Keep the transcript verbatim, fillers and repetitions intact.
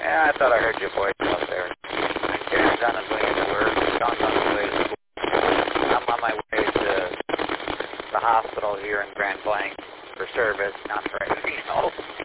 Yeah, I thought I heard your voice out there. Karen's on his way to work. Sean's on his way to school. I'm on my way to the hospital here in Grand Blanc for service, not for anything else.